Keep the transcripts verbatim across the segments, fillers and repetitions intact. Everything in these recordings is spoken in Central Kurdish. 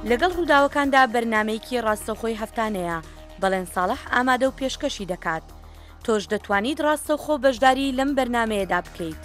لەگەڵ ڕووداوەکاندا بەرنامەیەکی ڕاستەوخۆی هەفتانەیە بەڵێن ساڵح ئامادە و پێشکەشی دەکات. تۆش دەتوانیت ڕاستەوخۆ بەشداری لەم بەرنامەیەدا بکەیت.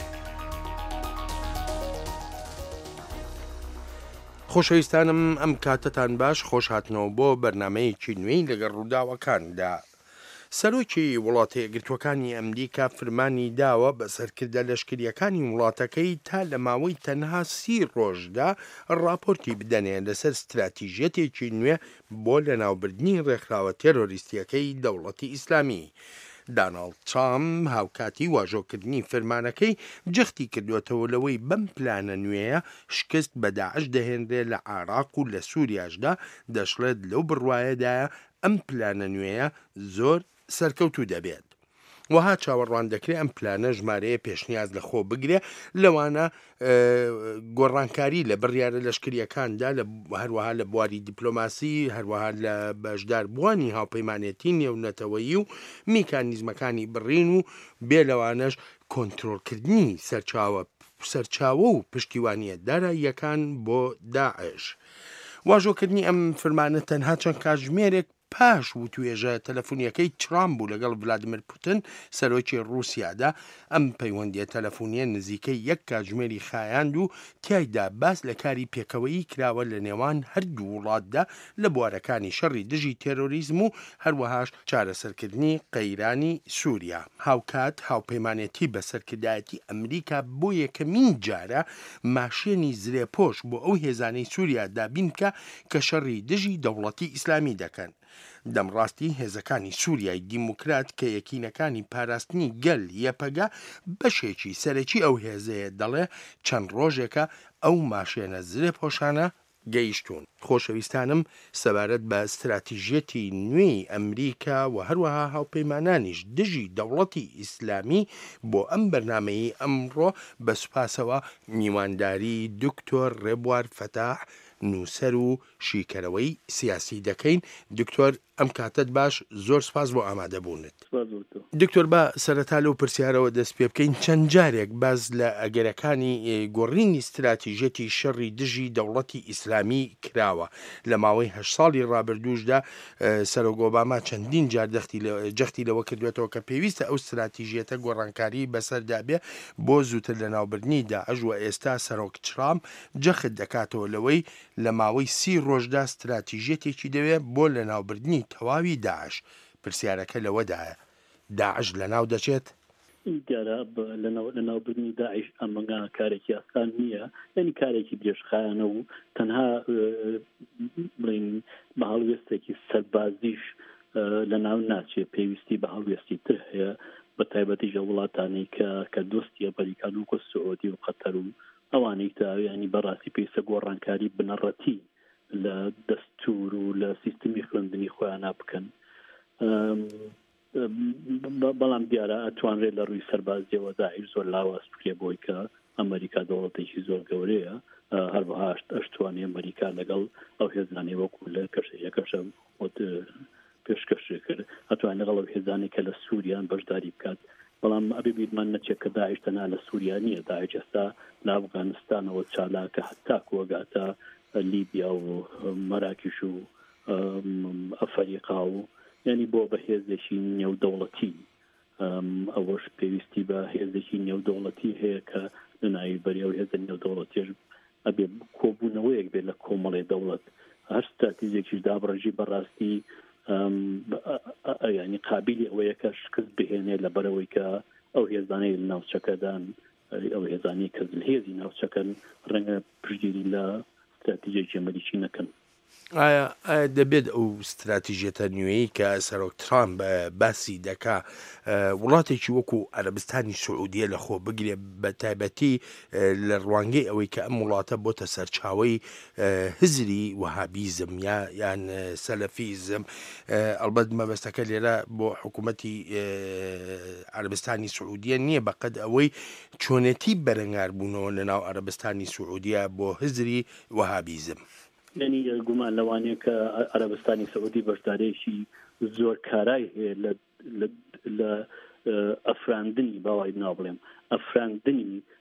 خۆشەویستانم ئەم کاتتان باش خۆش هاتنەوە بۆ بەرنمەیەکی نوێی لەگەڵ ڕووداوەکاندا. سەرۆکی وڵاتە یەکگرتووەکانی ئەمریکا فەرمانی داوە بە سەرکردە لەشکریەکانی وڵاتەکەی تا لە ماوەی تەنها سی ڕۆژدا ڕاپۆرتی بدەنێ لەسەر استراتیژیەتێکی نوێ بۆ لەناوبردنی ڕێکخراوە تێرۆریستیەکەی دەوڵەتی ئیسلامی. داناڵد ترامپ هاوکاتی واژۆکردنی فەرمانەکەی جەختی کردوێتەوە لەوەی بەم پلانە نوێیە شکست بە داعش دەهێنرێ لە عێراق و لە سووریاشدا دەشڵێت لەو بڕوایەدایە ئەم پلانە نوێیە زۆر سەرکەوتوو دەبێت. وەها چاوەڕوان دەکرێت ئەم پلانە ژمارەیە پێشنیاز لە خۆ بگرێ لەوانە گۆڕانکاری لە بڕیارە لەشکریەکاندا لە هەروەها لە بواری دیپلۆماسی هەروەها لە بەشداربووانی هاوپەیمانێتی نێونەتەوەیی و میکانیزمەکانی بڕین و بێ لەوانەش کۆنتڕۆلکردنی سەرچاوە سەرچاوە و پشتیوانیە داراییەکان بۆ داعش. واژۆکردنی ئەم فەرمانە تەنها چەند کاتژمێرێک پاش و توێژە تەلەفۆنیەکەی ترامپ بوو لەگەڵ ڤلادیمیر پوتین سەرۆکی ڕووسیادا ئەم پەیوەندیە تەلەفۆنیە نزیکەی یەک کاتژمێری خایاند و تیایدا باس لە کاری پێکەوەیی کراوە لە نێوان هەردوو وڵاتدا لە بوارەکانی شەڕی دژی تێرۆریزم و هەروەهاش چارەسەرکردنی قەیرانی سووریا. هاوکات هاوپەیمانێتی بەسەرکردایەتی ئەمریکا بۆ یەکەمین جارە ماشێنی زرێپۆش بۆ ئەو هێزانەی سووریا دابین بکە کە شەڕی دژی دەوڵەتی ئیسلامی دەکەن. دەمڕاستی هێزەکانی سووریای دیموکرات کە یەکینەکانی پاراستنی گەل یەپەگا بەشێکی سەرەکی ئەو هێزەیە دەڵێ چەند ڕۆژێکە ئەو ماشێنە زرێ پۆشانە گەیشتون. خۆشەویستانم سەبارەت بە استراتیژیەتی نوێی ئەمریکا و هەروەها هاوپەیمانانیش دژی دەوڵەتی ئیسلامی بۆ ئەم بەرنامەی ئەمڕۆ بە سوپاسەوە میوانداری دکتۆر ڕێبوار فەتاح نووسەر و شیکەرەوەی سیاسی دەکەین. دکتۆر ئەم کاتت باش زۆر سپاس بۆ ئامادەبوونت. دکتۆر بە سەرەتا لەو پرسیارەوە دەست پێ بکەین چەند جارێک باز لە ئەگەرەکانی گۆڕینی استراتیژەتی شەڕی دژی دەوڵەتی ئیسلامی کراوە. لە ماوەی هەشت ساڵی ڕابردووشدا سەرۆک ئۆباما چەندین جار جەختی لەوە کردوێتەوە کە پێویستە ئەو استراتیژیەتە گۆڕانکاری بەسەردا بێ بۆ زووتر لە ناوبردنی داعش و ئێستا سەرۆک ترامپ جەخت دەکاتەوە لەوەی لە ماوەی سی ڕۆژدا استراتیژیەتێکی دەوێت بۆ لە ناوبردنی تەواوی داعش. پرسیارەکە لەوەدایە داعش لەناو دەچێت؟ دیارە لە ناوبردنی داعش ئەمەگا کارێکی ئاسان نییە، یعنی کارێکی درێژخایەنە و تەنها بڵین بە هەڵوێستێکی سەربازیش لە ناو ناچێت، پێویستی بە هەڵوێستی تر هەیە بە تایبەتیژە وڵاتانی کە دۆستی ئەمریکان وەکو سعودی و قەتەر و ئەوانەی تا ینی بەڕاستی پێویستە گۆڕانکاری بنەڕەتی لە دەستور و لە سیستمی خوێندنی خۆیانە بکەن. بەڵام دیارە ئەتوانرێت لە ڕووی سەربازیەوە داعش زۆر لاواز بکرێ بۆی کە ئەمریکا دەوڵەتێکی زۆر گەورەیە، هەروەها ئەشتوانی ئەمریکا لەگەڵ ئەو هێزانەی وەکو لە کەشەیەکەشە پێشکەش کرد ئەتوانێت لەگەڵ ئەو هێزانێک کە لە سووریان بەشداری بکات. بەڵام ئەبێ بیرمان نەچێت کە داعش تەنها لە سووریا نییە، داعش ئێستا لە ئەفغانستانەوە چالاکە هەتاکو وەگاتە لیبیا و مەراکش و ئەفریقا و یعنی بۆ بە هێزێکی نێودەوڵەتی ئەوەش پێویستی بە هێزێکی نێودەوڵەتی هەیە کە لە ناوی بەریەو هێزە نێودەوڵەتیش ئەبێ کۆبوونەوەیەک بێت لە کۆمەڵی دەوڵەت. هەر استراتیژێکیش دابڕژی بەڕاستی ینی قابلی ئەوەیە کە شکست بهێنێ لە بەرەوەی کە ئەو هێزانەی لە ناوچەکەدان ئەو هێزانی کە هێزی ناوچەکەن ڕەنگە پشتگیری لە استراتیژێکی ئەمریکی نەکەن. ئایا دەبێت ئەو استراتیژیەتە نوێی کە سەرۆک ترامپ باسی دەکا وڵاتێکی وەکو عەرەبستانی سعودیە لە خۆ بگرێ بە تایبەتی لە ڕوانگەی ئەوەی کە ئەم وڵاتە بۆتە سەرچاوەی هزری وەهابیزم یا یان سەلەفیزم. ئەڵبەت مەبەستەکە لێرە بۆ حکوومەتی عەرەبستانی سعودیە نییە بەقەد ئەوەی چۆنێتی بەرەنگاربوونەوە لە ناو عەرەبستانی سعودیە بۆ هزری وەهابیزم. یعنی گومان لەوانەیە کە عەرەبستانی سعودی بەشدارێکی زۆر کارای هەیە لە ئەفراندنی باوای نابڵێم ئەفراندنی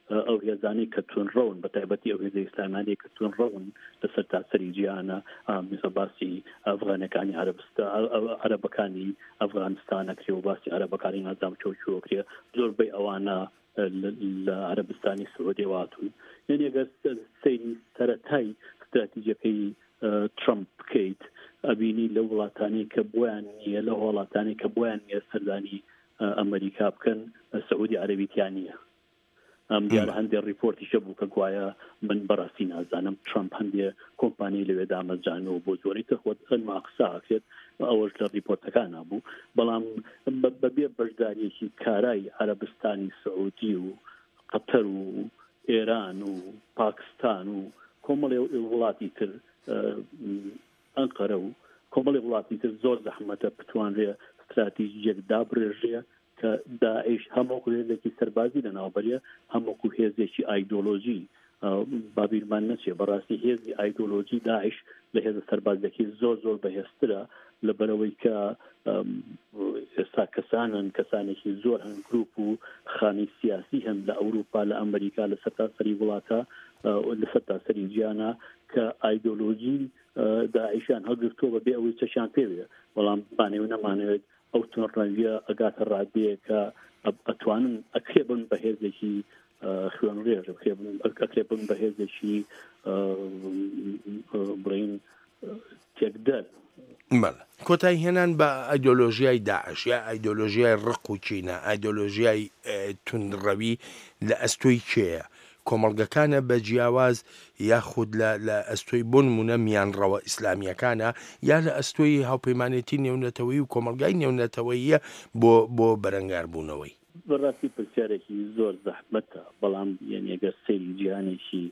ئەو هێزانی کە تونڕەون بە تایبەتی ئەو هێزە ئیسلامانی کە تونڕەون لەسەر تاسەری جیهانە مثل باسی ئەفغانەکانی عەرەبەکانی ئەفغانستانەکرێ و باسی عەرەبەکانی نازام چۆچۆکرێ زۆربەی ئەوانە لە عەرەبستانی سعودی واتون یعنی ئەگەر سەیری سەرەتای استراتیژیەکەی ترامپ بکەیت ئەبینی لە وڵاتانی کە بۆیان نییە لە وڵاتانی کە بۆیان نییە سەردانی ئەمریکا بکەن سعودی عەرەبییان نییە ئەم دیارە هەندێک ریپۆرتیشە بوو کە گوایە من بەڕاستی نازانم ترامپ هەندێک کۆمپانی لەوێ دامەزرانەوە بۆ زۆری تەخۆت ئەنما قساکرێت ئەوەش لە ریپۆرتەکان نبوو بەڵام بەبێ بەشداریەکی کارای عەرەبستانی سعودی و قەتەر و ئێران و پاکستان و کۆمەڵێ وڵاتی تر ئەنقەرە و کۆمەڵی وڵاتی تر زۆر زەحمەتە بتوانرێ استراتیژیەک دابڕێژێ کە داعش هەموو هێزێکی سەربازی لەناوبەریە هەمووکو هێزێکی ئایدۆلۆژی بابیرمان نەچێ بەڕاستی هێزی ئایدۆلۆژی داعش لە هێزە سەربازەکەی زۆر زۆر بەهێزترە لەبەرەوەی کە ئێستا کەسانن کەسانێکی زۆر هەن گروپ و خانی سیاسی هەن لە ئەوروپا لە ئەمریکا لە سەرتاسەری وڵاتە لە سەرتاسەری جیهانە کە ئایدۆلۆژی داعشیان هەڵگرتووە بەبێ ئەوەی چەشیان پێوێ بەڵام بانێو نەمانەوێت ئەو تۆڕەویە ئەگاتە ڕادەیە کە ئەتوانن ئەکرێبن بە هێزێکی خوێن ڕێژ ئەکرێبن بە هێزێکی بڵین تێکدەر کۆتایی هێنان بە ئایدۆلۆژیای داعش یا ئایدۆلۆژیای ڕق و چینە ئایدۆلۆژیای توندڕەوی لە ئەستۆی کێیە کۆمەڵگەکانە بە جیاواز یاخود لە ئەستۆی بۆ نمونە میانڕەوە ئیسلامیەکانە یا لە ئەستۆی هاوپەیمانێتی نێونەتەوەی و کۆمەلگای نێونەتەوەییە بۆ بۆ بەرەنگاربوونەوەی بەڕاستی پرسیارێکی زۆر زەحمەتە بەڵام یەنێگەر سەیری جیهانێکی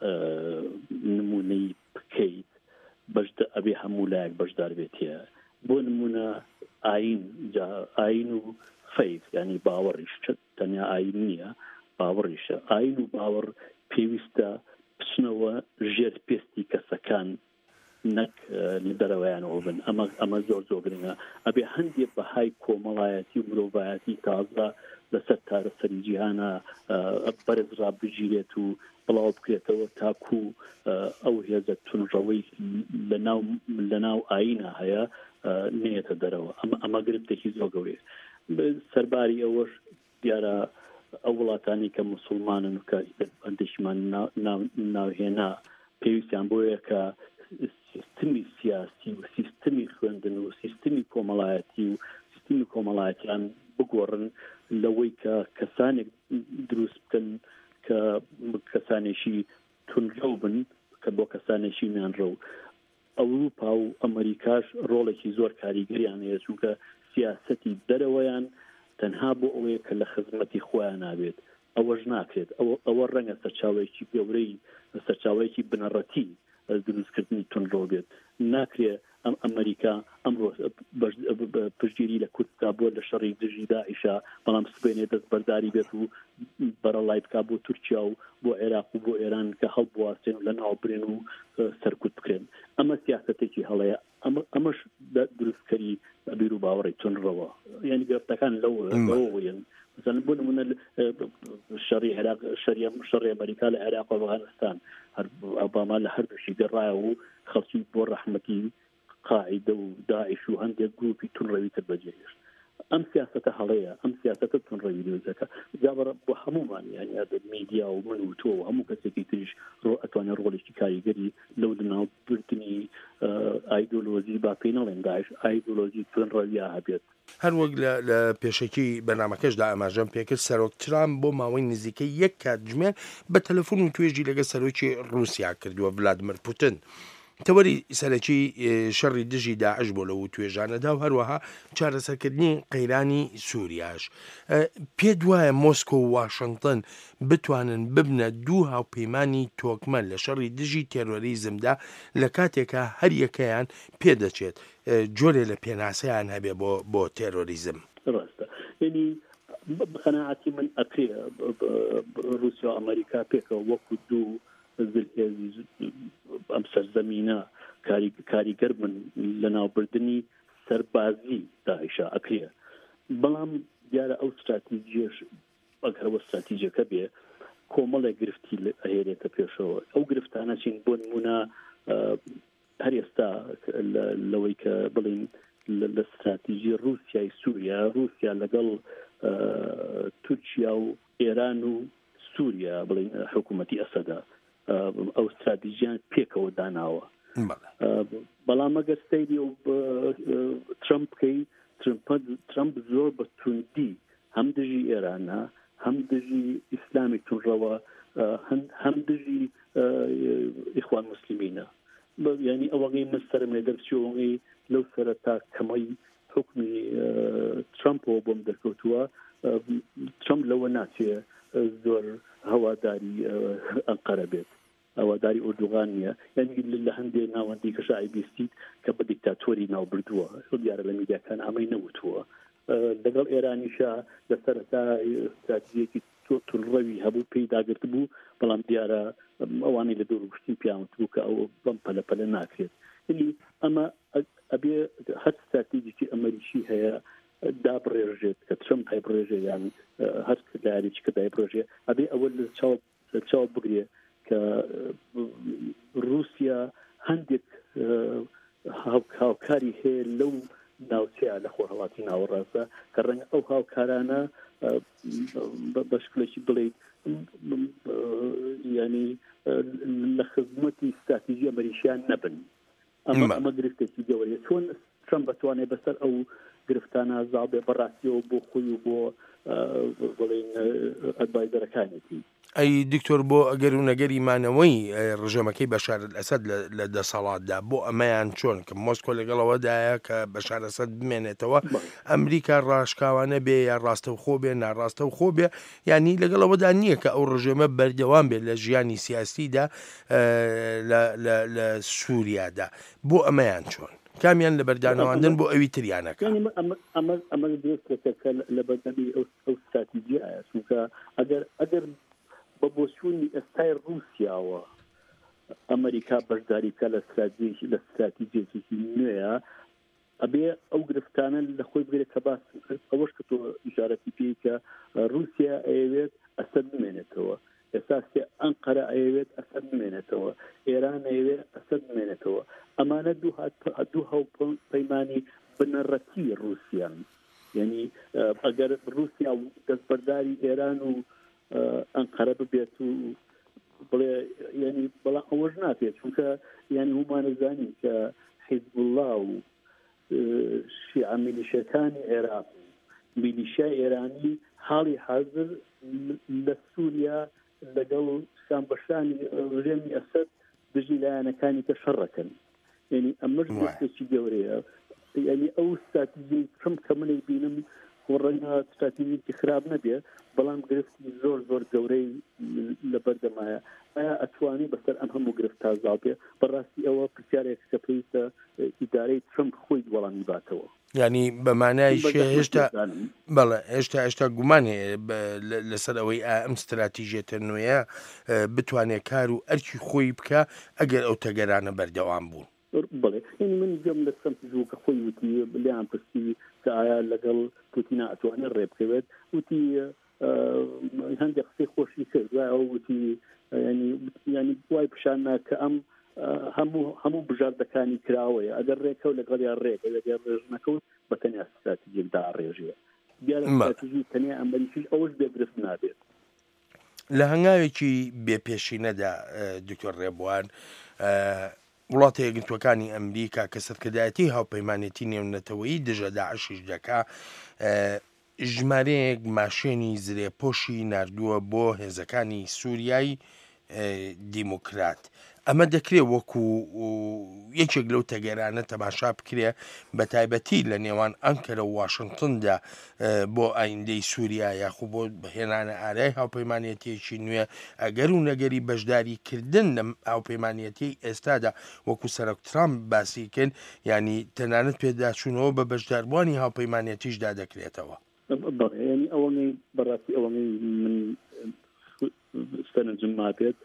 نمونەی بکەیت بەشدە ئەبێ هەموو لایەک بەشدار بێتە بۆ نمونە ئاین ئاین و فەیف ینی باوەڕیش تەنیا ئاین نییە باوەڕیشە ئاین و باوەڕ پێویستە بچنەوە ژێر پێستی کەسەکان نەک لە دەرەوەیانەوە بن ئەمە ئەمە زۆر زۆر گرنگە ئەبێ هەندێک بەهای کۆمەڵایەتی و مرۆڤایەتی تازە لەسەر تارەسەری جیهانە بەرز ڕابژیرێت و بڵاو بکرێتەوە تاکو ئەو هێزە تونڕەوەی لە ناو ئاینە هەیە نێتە دەرەوە ئەمە گرفتێکی زۆر گەورەیە سەرباری ئەوەش دیارە ئەو وڵاتانی کە موسڵمانن و کە ئەندێشمان ناوهێنا پێویستیان بۆیە کە سیستمی سیاسی و سیستمی خوێندن و سیستمی کۆمەڵایەتی و سیستمی کۆمەڵایەتیان بگۆڕن لەوەی کە کەسانێک دروست بکەن کە کەسانێکی تونڕەو بن کە بۆ کەسانێکی میانڕەو ئەوروپا و ئەمریکاش ڕۆڵێکی زۆر کاریگەریان هەیە چونکە سیاسەتی دەرەوەیان تەنها بۆ ئەوەیە کە لە خزمەتی خۆیان نابێت ئەوەش ناکرێت ئەوە ڕەنگە سەرچاوەیەکی گەورەی سەرچاوەیەکی بنەڕەتی دروستکردنی تونڕەو بێت ناکرێت ئەم ئەمریکا ئەمڕۆ پشتگیری لە کوردکا بۆ لە شەڕی دژی داعیشە بەڵام سبێنێ دەست بەرداری بێت و بەرەڵای بکا بۆ تورکیا و بۆ عێراق و بۆ ئێران کە هەڵبواسێن و لە ناو برێن و سەرکوت بکرێن ئەمە سیاسەتێکی هەڵەیە ئەمەش دروستکەری بیر و باوەڕی تونڕەوە یعنی گرفتەکان لەوەیەن مثلا بۆ نمونە شەڕی عێراق شەڕی ئەمریکا لە عێراق و ئەفغانستان ئۆباما لە هەردووشی گەڕایەوە و خەڵکی بۆ ڕەحمەتی قاعیدە و داعش و هەندێک گروپی تونڕەوی تر بەجێهێشت ئەم سیاسەتە هەڵەیە ئەم سیاسەتە تونڕەوی دروستەکە جابڕە بۆ هەمومان یعنی میدیا و من و تۆ و هەموو کەسێکی تریش ڕۆ ئەتوانێت ڕۆڵێکی کاریگەری لەو لەناوبردننی ئایدۆلۆژی با پێی نەڵێن داعش ئایدۆلۆژی تونڕەویە هەبێت هەروەک لە پێشەکی بەنامەکەشدا ئاماژەم پێکرد سەرۆک ترامپ بۆ ماوەی نزیکەی یەک کاتژمێر بە تەلەفۆن و توێژی لەگە سەرۆکی رووسیا کردووە ڤلادیمیر پوتین تەوەری سەرەکی شەڕی دژی داعش بۆ لەو توێژانەدا و هەروەها چارەسەرکردنی قەیرانی سووریاش پێ دوایە مۆسکۆ و واشنگتن بتوانن ببنە دوو هاوپەیمانی تۆکمە لە شەڕی دژی تێرۆریزمدا لە کاتێکە هەر یەکەیان پێدەچێت جۆرێ لە پێناسەیان هەبێ بۆ بۆ تێرۆریزم ڕاستە ینی بەقەناعەتی من ئەکرێ رووسیا و ئەمریکا پێکەوە وەکو دوو ئەم سەرزەمینە کاریگەر من لە ناوبردننی سەربازی داعشە ئەکرێ بەڵام دیارە ئەو استراتیژیەش ئەگەرەوە استراتیژیەکە بێ کۆمەڵێک گرفتی هێرێتە پێشەوە ئەو گرفتانە چین بۆ نمونە هەر ئێستا لەوەی کە بڵین لە استراتیژی رووسیای سووریا رووسیا لەگەڵ تورکیا و ئێران و سووریا بڵین حکوومەتی ئەسەدا ئەو استراتیژیان پێکەوە داناوە بەڵام ئەگەر سەیری و ترامپ بکەی ترامپ زۆر بە توندی هەم دژی ئێرانە هەم دژی ئیسلامی تونڕەوە هەم دژی ئیخوان موسلیمینە ینی ئەوەی من سەرم لێ دەرچوەی لەو سەرەتا کەمەی حکمی ترامپەوە بۆم دەرکەوتووە ترامپ لەوە ناچێ زۆر هەواداری ئەنقەرە بێت ئەواداری ئوردوغان نیە یعنی لە هەندێک ناوەندی کەش ئایبیستیت کە بە دیکتاتۆری ناو بردووە دیارە لە میدیاکان ئەمەی نەوتووە لەگەڵ ئێرانیشە لە سەرەتا استراتیژیەکی تونڕەوی هەبوو پێی داگرت بوو بەڵام دیارە ئەوانەی لە دوورگشتی پیاوت بوو کە ئەو بەم پەلەپەلە ناکرێت ئەمە ئەبێ هەر استراتیژیی ئەمریکی هەیە دابڕێژێت کە ترامپ هایبڕێژێ یان هەر کردارێکی کە دایبڕێژێ ئەبێ ئەوە لە چاو بگرێ کە رووسیا هەندێک هاوکاری هەیە لەو ناوچەیە لە خۆرهەڵاتی ناوەڕاستە کە ڕەنگە ئەو هاوکارانە بە شکلێکی بڵێیت ینی لە خزمەتی استراتیژی ئەمریکیان نەبن ئەمە ئەمە گرفتێکی گەورەیە چۆن ترامپ بەتوانێت بەسەر ئەو گرفتانە زاڵبێ بەڕاستیەوە بۆ خۆی و بۆ بڵێن ئەدڤایزەرەکانێتی ئەی دکتۆر بۆ ئەگەر و نەگەری مانەوەی ڕژەمەکەی بەشار ئەسەد لە دەسەڵاتدا بۆ ئەمەیان چۆن کە مۆسکۆ لەگەڵەوەدایە کە بەشار ئەسەد بمێنێتەوە ئەمریکا ڕاشکاوانە بێ یا ڕاستە و خۆ بێ ناڕاستە و خۆ بێ ینی لەگەڵەوەدا نییە کە ئەو ڕژێمە بەردەوام بێت لە ژیانی سیاسیدا لە سووریادا بۆ ئەمەیان چۆن کامیان لە بەردانەواندن بۆ ئەوی تریانەکە ئەمە دەستێکەکە لە بەردەمی ئەو استراتیژی ئایا چونکە ئەگەر ئەگەر بە بۆچوونی ئێستای رووسیاوە ئەمریکا بەشداریکە لە استراتیژی لە استراتیژیێکی نوێیە ئەبێ ئەو گرفتانە لە خۆی بگرێت کە باس ئەوەش کە تۆ ئیشارەتی پێی کە رووسیا ئەیەوێت ئەسەد بمێنێتەوە ئێستا ئەنقەرە ئەیەوێت ئەسەد بمێنێتەوە ئێران ئەیەوێت ئەسەد بمێنێتەوە ئەمانە دوو هەوپەیمانی بنەڕەتی رووسیان یعنی ئەگەر رووسیا دەستبەرداری ئێران و ئەنقەرە ببێت و بڵێ ینی بەڵام ئەوەش ناتێت چونکە یعنی هەمانەزانین کە حیزب الله و شیعە میلیشەکانی عێراق میلیشای ئێرانی حاڵی حاضر لە سووریا لەگەڵ شانبەشانی ڕژێمی ئەسەد دژی لایەنەکانی کە شەڕەکەن یعنی ئەمەش دەستێکی گەورەیە یعنی ئەو استراتیژیەی ترامپ کە منەی بینم ڕەنگە استراتیژیەکی خراپ نەبێ بەڵام گرفتی زۆر زۆر گەورەی لە بەردەمایە ئایا ئەتوانی بەسەر ئەم هەموو گرفت تا زاڵ بێ بەڕاستی ئەوە پرسیارێک کە پێویستە ئیدارەی ترامپ خۆی وەڵامی باتەوە ینی بەمانای هێشتا بەڵێ هێشتا هێشتا گومانێ لەسەر ئەوەی ئەم استراتیژێتە نوێیە بتوانێت کار و ئەرکی خۆی بکە ئەگەر ئەو تەگەرانە بەردەوام بوون بڵێ ینی من گەم لە سەمت زوو کە خۆی وتی لیان پرسی کە ئایا لەگەڵ پوتینە ئەتوانێت ڕێ بکەوێت وتی هەندێک قسەی خۆشی کرد ئەو وتی ینی ینی دوای پیشاننا کە ئەم هەموو هەموو بژاردەکانی کراوەیە ئەگەر ڕێکە و لەگەڵ یان ڕێک لەگەر ڕێژ نەکەوت بە تەنیا استراتیژیەکدا ڕێژەیە دیارە استراتیژی تەنیا ئەمریکیش ئەوەش بێگرفت نابێت لە هەنگاوێکی بێپێشینەدا دکتۆر ڕێبوان وڵاتە یەکگرتووەکانی ئەمریکا کە سەرکردایەتی هاوپەیمانێتی نێونەتەوەیی دژە داعشیش دەکا ژمارەیەک ماشێنی زرێپۆشی ناردووە بۆ هێزەکانی سووریای دیموکرات ئەمە دەکرێت وەکو یەکێک لەو تەگەرانە تەماشا بکرێ بە تایبەتی لە نێوان ئەنکەرە و واشنگتندا بۆ ئایندەی سووریا یاخو بۆ بەهێنانە ئارای هاوپەیمانێتیەکی نوێ ئەگەر و نەگەری بەشداریکردن لە هاوپەیمانێتی ئێستادا وەکو سەرۆک ترامپ باسی کرد ینی تەنانەت پێداچوونەوە بە بەشداربووانی هاوپەیمانێتیشدا دەکرێتەوە ینی ئەوەی بەڕاستی ئەوەی من سەرنجم مابێت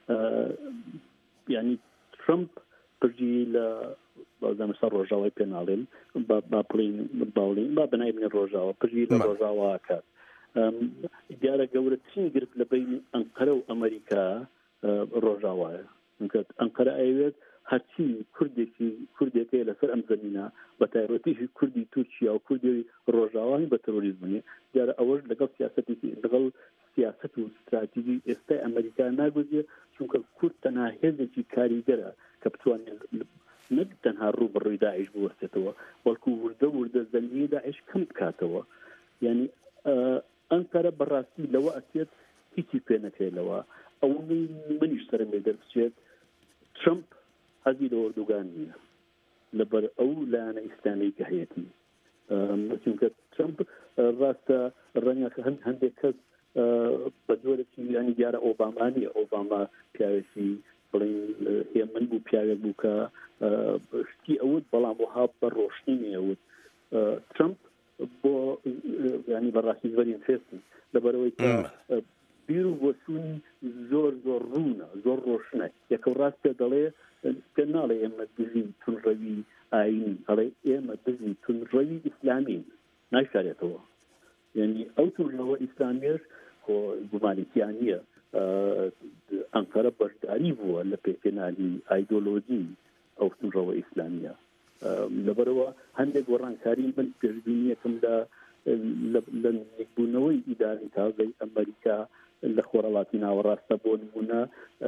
ینی ترامپ پرجی لە بازانسا ڕۆژاوای پێناڵێن با پڵین باڵین با بنای بنێ ڕۆژاوە پرجی لە ڕۆژاوا کات دیارە گەورەترین گرت لە بین ئەنقەرە و ئەمریکا ڕۆژاوایە ئەنقەرە ئەوێت هەرچی کوردێکی کوردێکەیە لەسەر ئەم زەمینە بە تایبەتیشی کوردی تورکیا و کوردی ڕۆژاوایی بە تەرۆریزمنی دیارە ئەوەش لەگەڵ سیاسەتی لەگەڵ سیاست و استراتیژی ئێستای ئەمریکا ناگوزێ چونکە کورد تەنها هێزێکی کاریگەرە کە بتوانێت نەک تەنها ڕوو بەڕووی داعش بوەستێتەوە بەڵکو وردە وردە زەنگی داعش کەم بکاتەوە یعنی ئەنقەرە بەڕاستی لەوە ئەچێت هیچی پێ نەکەێتەوە ئەوەی منیش سەرم لێ دەربچێت ترامپ حەزی لە ئۆردوگان نییە لەبەر ئەو لایەنە ئیسلامی کە هەیەتی چونکە ترامپ ڕاستە ڕەنگە هەندێک کەس بە جۆرەی ینی دیارە ئۆبامانی ئۆباما پیاوێکی بڵین هێمن بوو پیاوێک بوو کە شتی ئەوت بەڵام وها بە ڕۆشنی نێوت ترامپ بۆ ینی بەڕاستی زۆرین فێستی لەبەرەوەی کە بیر و بۆچوونی زۆر زۆر ڕوونە زۆر ڕۆشنە یەکە ڕاست پێ دەڵێ پێ ناڵێ ئێمە دژی تونڕەوی ئاینی هەڵێ ئێمە دژی تونڕەوی ئیسلامی نایشارێتەوە یعنی ئەو تونڕەوە ئیسلامیش گومانیتیان نییە ئەنقەرە بەشداری بووە لە پێکێنانی ئایدۆلۆژی ئەو تونڕەوە ئیسلامیە لەبەرەوە هەندێک گۆڕانکاری من پێشبینیەکەم لە نزیکبوونەوەی ئیداری تازەی ئەمریکا لە خۆرەڵاتی ناوەڕاستە بۆ نمونە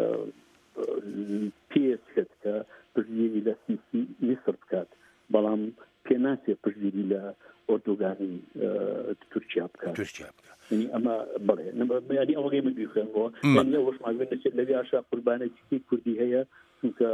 پێچێت کە پشتگیری لە سیسی میسر بکات بەڵام پێناسێ پشتگیری لە ئۆردوگانی تورکیا بکات ئەمە بڵێ ینی ئەوەی من بیخێنەوە ئەوەش ماگوێن دەچێت لەوێ ئاشا قوربانێکی کوردی هەیە چونکە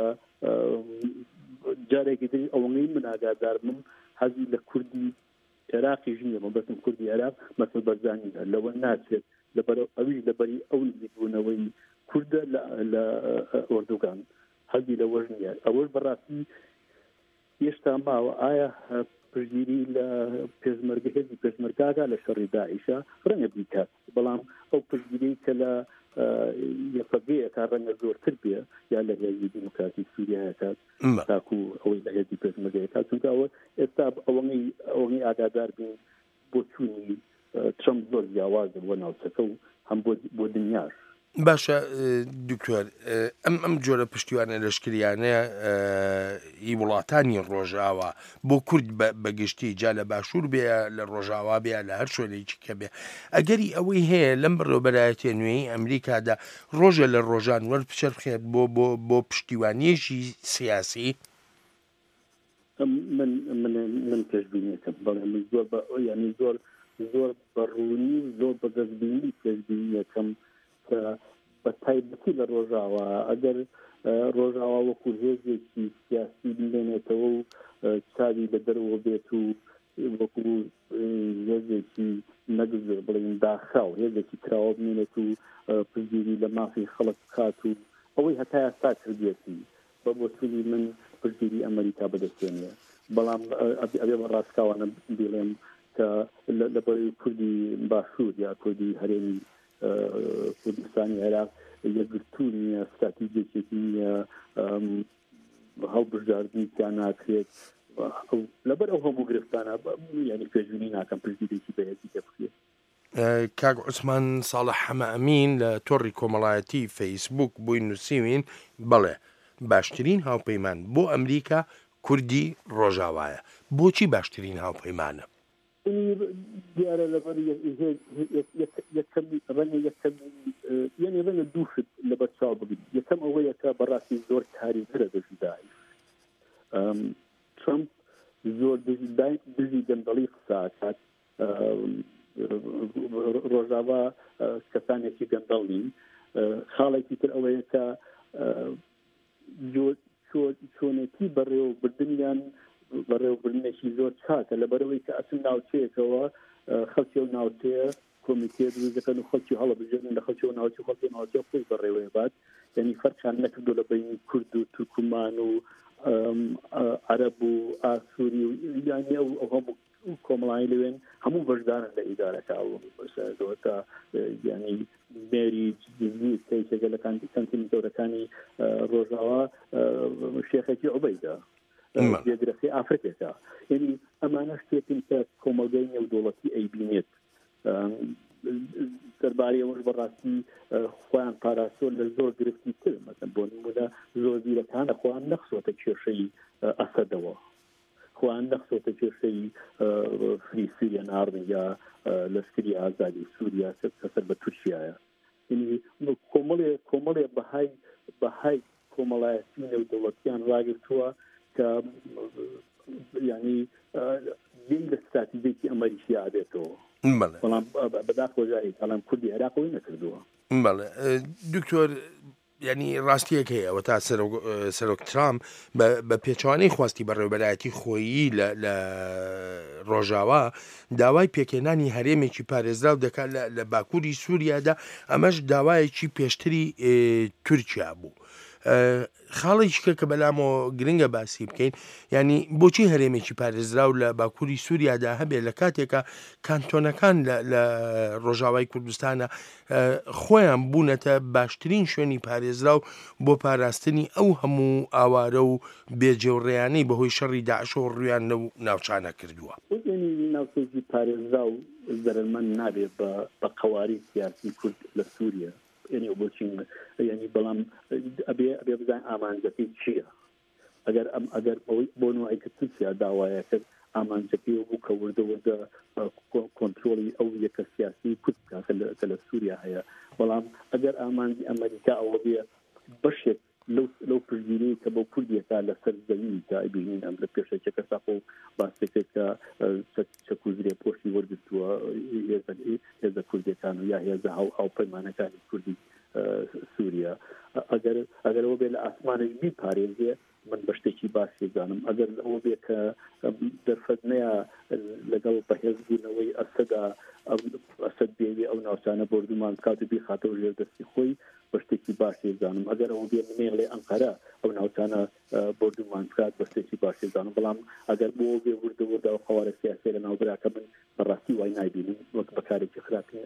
جارێکی تری ئەوەی من ئاگادار بم حەزی لە کوردی عێراقی ژنیە مەبەستم کوردی عێراق مەسەل بەرزانی لەوە ناچێت لەبەر ئەویش لەبەری ئەو نزیکبوونەوەی کوردە لە ئۆردوگان حەزی لەوەش نییە ئەوەش بەڕاستی هێشتا ماوە ئایا پشتگیری لە پێشمەرگە هێزی پێشمەرگادا لە شەڕی داعیشە ڕەنگە بیکات بەڵام ئەو پشتگیری کە لە یەکەگەیەکە ڕەنگە زۆرتر بێ یا لە هێزی دیموکراتی سووریایەکات تاکو ئەوەی لە هێزی پێشمەرگەیەکات چونکە ئەوە ئێستا ئەوەی ئەوەی ئاگادار بین بۆ چوونی ترامپ زۆر جیاوازە بۆ ناوچەکە و هەم بۆ دنیاش باشە دکتۆر ئەم ئەم جۆرە پشتیوانە لەشکریانەیە ئی وڵاتانی ڕۆژاوە بۆ کورد بەگشتی جا لە باشوور بێ لە ڕۆژاوا بێ لە هەر شوێنێکی کە بێ ئەگەری ئەوەی هەیە لەم بەڕێوەبەرایەتە نوێی ئەمریکادا ڕۆژە لە ڕۆژان وەرپچەر بخێت بۆ بۆ بۆ پشتیوانیەشی سیاسی من من من پێشبینیەکەم بەڵێ من زۆر ینی زۆر زۆر بەڕوونی زۆر بەدەستبینی پێشبینیەکەم کە بە تایبەتی لە ڕۆژاوە ئەگەر ڕۆژاوا وەکو هێزێکی سیاسی بمێنێتەوە و چاوی لە دەرەوە بێت و وەکو هێزێکی نەگز بڵێن داخاو هێزێکی کراوە بمێنێت و پشتگیری لە مافی خەڵک بکات و ئەوەی هەتا ئێستا کردێتی بە بۆچوونی من پشتگیری ئەمریکا بەدەستێنێ بەڵام ئەبێ بە ڕاستکاوانە بڵێم کە لەبەری کوردی باشوور یا کوردی هەرێمی کوردستانی عێراق یەکگرتوو نییە استراتیژیەکێکی نییە هەڵبژاردننی تیان ناکرێت لەبەر ئەو هەموو گرفتانە ینی پێشبینی ناکەم پشتگیرێکی بەهێزی دەبکرێت کاک عوسمان ساڵح حەمە ئەمین لە تۆڕی کۆمەڵایەتی فەیسبوک بووی نووسیوین بڵێ باشترین هاوپەیمان بۆ ئەمریکا کوردی ڕۆژاوایە بۆچی باشترین هاوپەیمانە دیارە لەبەر ڕەنگە یەکەمی یعنی ڕەنگە دووشت لەبەر چاو بگیت یەکەم ئەوەیە کە بەڕاستی زۆر کاریگەرە دژی داعش ترامپ زۆر دژی گەندەڵی قساکات ڕۆژاوا کەسانێکی گەندەڵ نین خاڵێکی تر ئەوەیە کە چۆنێتی بەڕێوەبردنیان بەڕێوەبردنێکی زۆر چاکە لەبەرەوەی کە ئەسم ناوچەیەکەوە خەڵکی و ناوچەیە کۆمیتێ دروست دەکەن و خەڵکی هەڵەبژێن لە خەڵکی و ناوچە خەڵکی ناوچە خۆی بەڕێوەیە بات یعنی فەرقیان نەکردو لە بینی کورد و تورکمان و عەرەب و ئاسووری و یانی ئەو هەموو کۆمەڵانی لەوێن هەموو بەشدارن لە ئیدارەکە تا ینی مێری کەیسێکە لە کەنتینی گەورەکانی ڕۆژاوا شێخێکی عوبەیدا جێگرەخی ئافرەتێکە یعنی ئەمانە شتێکن کە کۆمەلگەی نێودوڵەتی ئەیبینێت سەرباری ئەوەش بەڕاستی خۆیان پاراستۆ لە زۆر گرفتی تر مەسەن بۆ نمونە زۆر بیرەکانە خۆیان نەخسۆتە کێشەی ئەسەدەوە خۆیان نەخسۆتە کێشەی فری سووریا ناڕن یا لەشکری ئازادی سووریا کەسەر بە تورکیایە یعنی کۆمەڵێ کۆمەڵێ بەهای بەهای کۆمەڵایەتی نێودەوڵەتیان ڕاگرتووە کە ینی دین لە استراتیژیەکی ئەمریکی ئابێتەوە بەڵام بەداخۆژایی بەڵام کوردی عێراقەوەی نەکردووە. بەڵێ دکتۆر ینی ڕاستیەکە ئەوە تا سەرۆک ترامپ بە پێچوانەی خواستی بەڕێوەبەرایەتی خۆیی لە ڕۆژاوا داوای پێکێنانی هەرێمێکی پارێزراو دەکات لە باکووری سووریادا ئەمەش داوایەکی پێشتری تورکیا بوو. خاڵێکیکە کە بەلامەوە گرنگە باسی بکەین ینی بۆچی هەرێمێکی پارێزراو لە باکووری سووریادا هەبێت لە کاتێکە کانتۆنەکان لە ڕۆژاوای کوردستانە خۆیان بوونەتە باشترین شوێنی پارێزراو بۆ پاراستنی ئەو هەموو ئاوارە و بێجێوڕێیانەی بەهۆی شەڕی داعش و ڕویان لەو ناوچانە کردووە. ناوچەیەکی پارێزراو زەرمەند نابێت بە قەواری سیاسی کورد لە سووریا یعنی بۆچین ینی بەڵام ئەبێ ئەبێ بزان ئامانجەکەی چییە ئەگەر ئەم ئەگەر بۆ نوعی کە تورکیا داوایە کرد ئامانجەکەی بوو کە وردەوردە کۆنتترۆلی ئەو یەکە سیاسی کورد کە لە سووریا هەیە بەڵام ئەگەر ئامانجی ئەمریکا ئەوە بێ بەشێک لەو پشگیری کە بۆ کوردیەکە لەسەر زەوی تا بینین ئەم لە پێشێکەکە ساق و باسێکێک کە چەکوزرێ پۆشتی وەرگتووە هێزە کوردیەکان و یا هێزە هاوپەیمانەکانی کوردی سووریا ئەگەر ئەگەرەوە بێ لە ئاسمانش بی پارێزێ من بە شتێکی باسێزانم ئەگەر ئەوە بێ کە دەرفەتنەیە لەگەڵ بەهێزبوونەوەی ئەسەدا ئەسەد بێوێ ئەو ناوچانە بردومان کات و بی خاتەوە ژێر دەستی خۆی بە شتێکی باشێزانم ئەگەر ئەوە بێ منێڵێ ئەنقەرە ئەو ناوچانە بردومان بکات بە شتێکی باشێزانم بەڵام ئەگەر بۆ بێ وردە وردە و خەوارە سیاسی لە ناوبراکە من بەڕاستی وای نایبینم وەک بەکارێکی خراپی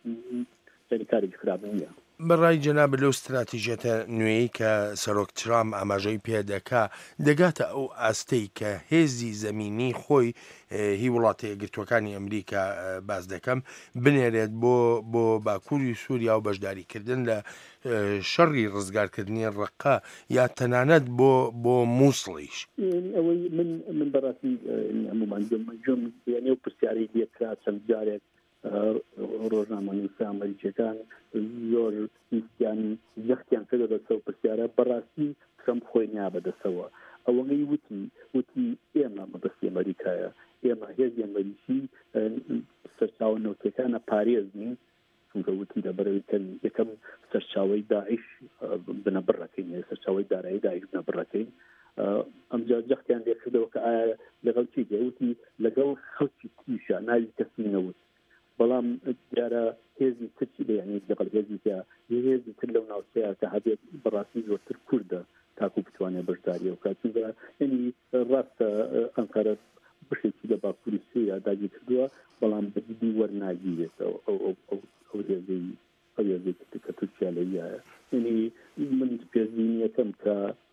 کارێکی خراپ نییە. بەڕای جەناب لەو استراتیژێتە نوێی کە سەرۆک ترامپ ئاماژەی پێدەکا دەگاتە ئەو ئاستەی کە هێزی زەمینی خۆی هی وڵاتە یەکگرتووەکانی ئەمریکا باز دەکەم بنێرێت بۆ بۆ باکووری سووریا و بەشداریکردن لە شەڕی ڕزگارکردنی ڕقا یا تەنانەت بۆ بۆ مووسڵیش ئەوەی من من بەڕاستی هەمومان جۆم یانێ و پرسیاری دیەکرا چەند جارێک ڕۆژنامەنووسە ئەمریکیەکان زۆر ویستیانی زەختیان کردە دەسەوە پرسیارە بەڕاستی ترامپ خۆی نابەدەسەوە ئەوەی وتی وتی ئێمە مەبەستی ئەمریکایە ئێمە هێزی ئەمریکی سەرچاوە نەوتەکانە پارێزنی چونکە وتی لەبەرەوەی یەکەم سەرچاوەی داعش بنەبڕەکەین سەرچاوەی دارایی داعش بنەبڕەکەین ئەمجا جەختیان لێ کردەوە کە ئایا لەگەڵ چی دەوتی لەگەڵ خەڵکی تیشە ناوی کەسی نەوت بەڵام دیارە هێزی ترکی بەیانی لەگەڵ هێزی کە هێزی تر لەو ناوچەیە کە هەبێت بەڕاستی زۆرتر کووردە تاکو بتوانێت بەشداریە و کاتوندا ینی ڕاستە ئەنقەرە بشێکی لە باکووری سووریا داگیر کردووە بەڵام بەجددی وەرناگیرێتەوە ئەو هێزەی ئەو هێزەی کە تورکیا لەویایە ینی من پێشبینیەکەم کە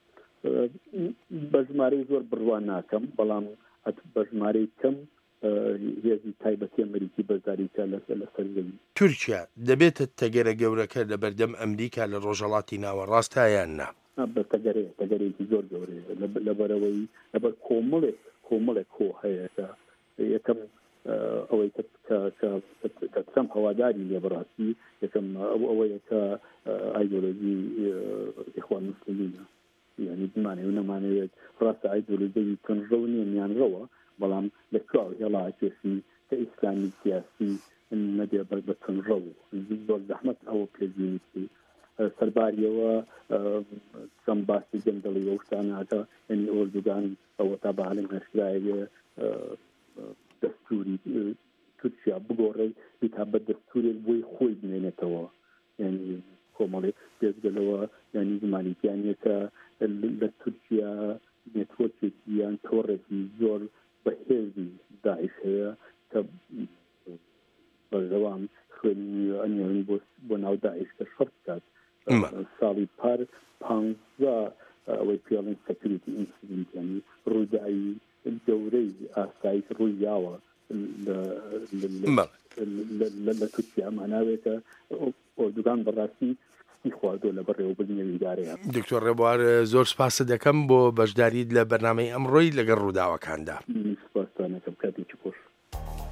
بە ژمارەی زۆر بڕوان ناکەم بەڵام بە ژمارەی کەم هێزی تایبەتی ئەمریکی بەزاریکە لەسەر زەوی تورکیا دەبێتە تەگەرە گەورەکە لە بەردەم ئەمریکا لە ڕۆژهەڵاتی ناوەڕاستە یان نا بە تەگەرەیە تەگەرێکی زۆر گەورەیە لەبەرەوەی لەبەر کۆمەڵێک کۆمەڵێک کۆ هەیە کە یەکەم ئەوەی کە ترامپ هەواداری لێ بەڕاستی یەکەم ئەوەیە کە ئایدۆلۆژی ئیخوان موسلیمینە یعنی بمانێ و نەمانەوێت ڕاستە ئایدۆلۆژی تەنڕە و نییە میانڕەوە بەڵام لە کاو هێڵاکێسی کە ئیسلامی سیاسی نەبێ بەر بە تەنڕە و زۆر زەحمەت ئەوە پێزیێتی سەرباریەوە چەند باسی گەندەڵی ئەو شتانەکە یعنی ئۆردوگان ئەوە تا بەعالم هەشرایە دەستوری تورکیا بگۆڕێ تا بە دەستورێک بۆی خۆی بمێنێتەوە یعنی کۆمەڵێک پێزگەلەوە ینی زمانیکیانە کە لە تورکیا نێتوەرکێکی یان تۆڕێکی زۆر بەهێزی داعش هەیە کە بەردەوام خوێنی ئەنێڵی بۆ ناو داعش کە شەڕ بکات ساڵی پار پانزە ئەوەی پێڵێن سەکریتی ئینسیدنت یعنی ڕووداوی گەورەی ئاسایش ڕوویاوە لە تورکیا ماناوێتە ئۆردوگان بەڕاستی خواردۆ لە بەڕێوەبردنەوەی ئیدارەیە. دکتۆر ڕێبوار زۆر سپاس دەکەم بۆ بەشداریت لە بەرنامەی ئەمڕۆی لەگەڵ ڕووداوەکاندا. سپاسدانەکەم کاتێکی خۆش.